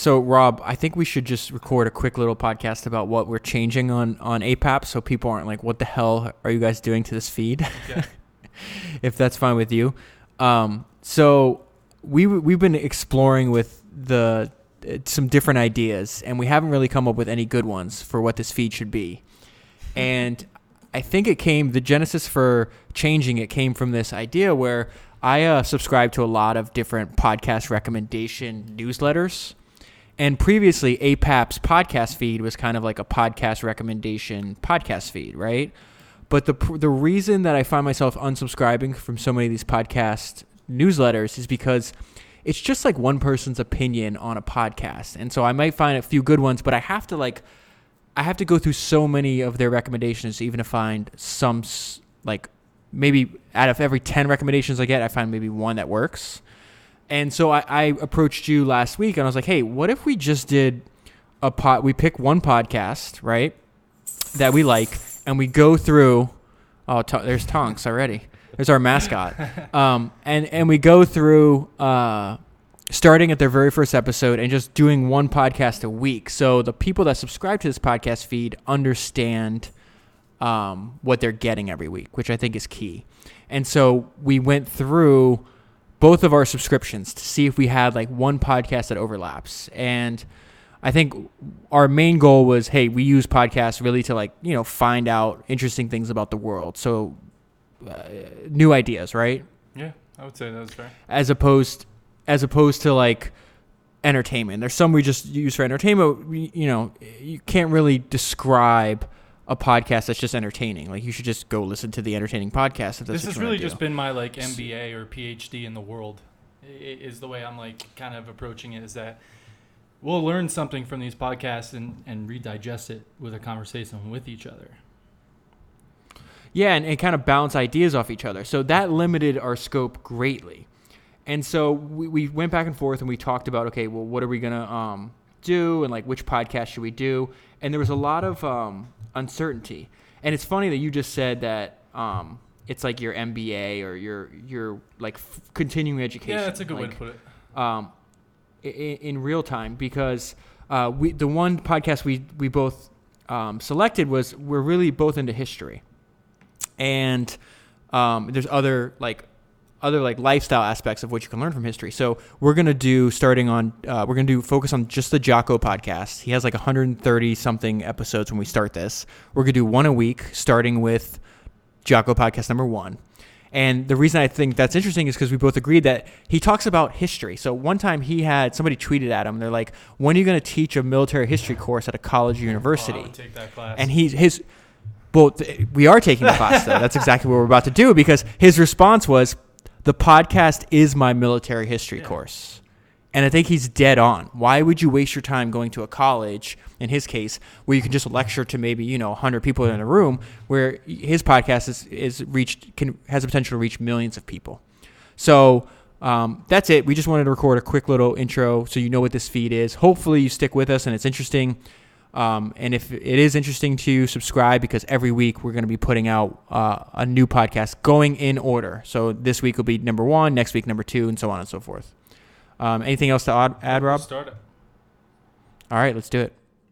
So, Rob, I think we should just record a quick little podcast about what we're changing on APAP so people aren't like, what the hell are you guys doing to this feed? Okay. If that's fine with you. So we've been exploring with some different ideas, and we haven't really come up with any good ones for what this feed should be. And I think the genesis for changing it came from this idea where I subscribe to a lot of different podcast recommendation newsletters. And previously, APAP's podcast feed was kind of like a podcast recommendation podcast feed, right? But the reason that I find myself unsubscribing from so many of these podcast newsletters is because it's just like one person's opinion on a podcast. And so I might find a few good ones, but I have to go through so many of their recommendations even to find some, like maybe out of every 10 recommendations I get, I find maybe one that works. And so I approached you last week and I was like, hey, what if we just did we pick one podcast, right, that we like, and we go through, there's Tonks already. There's our mascot. And we go through starting at their very first episode and just doing one podcast a week. So the people that subscribe to this podcast feed understand what they're getting every week, which I think is key. And so we went through both of our subscriptions to see if we had like one podcast that overlaps. And I think our main goal was, hey, we use podcasts really to like, find out interesting things about the world. So new ideas, right? Yeah, I would say that's fair. As opposed to like entertainment. There's some we just use for entertainment. You can't really describe a podcast that's just entertaining. Like, you should just go listen to the entertaining podcast. If that's this has really just been my like MBA or PhD in the world, is the way I'm like kind of approaching it, is that we'll learn something from these podcasts and redigest it with a conversation with each other. Yeah, and kind of bounce ideas off each other. So that limited our scope greatly. And so we went back and forth and we talked about, okay, well, what are we going to do, and like which podcast should we do? And there was a lot of uncertainty. And it's funny that you just said that it's like your MBA or your like continuing education. Yeah, that's a good way to put it. In real time, because the one podcast we both selected we're really both into history, and there's other lifestyle aspects of what you can learn from history. So we're gonna do focus on just the Jocko podcast. He has like 130 something episodes when we start this. We're gonna do one a week, starting with Jocko podcast number 1. And the reason I think that's interesting is because we both agreed that he talks about history. So one time somebody tweeted at him, they're like, when are you going to teach a military history course at a college or university? I would take that class. And we are taking the class though. That's exactly what we're about to do, because his response was, the podcast is my military history course. And I think he's dead on. Why would you waste your time going to a college, in his case, where you can just lecture to maybe 100 people in a room, where his podcast has the potential to reach millions of people. So that's it. We just wanted to record a quick little intro so you know what this feed is. Hopefully you stick with us and it's interesting. And if it is interesting to you, subscribe, because every week we're going to be putting out a new podcast going in order. So this week will be number 1, next week number 2, and so on and so forth. Anything else to add, Rob? Start it. All right, let's do it.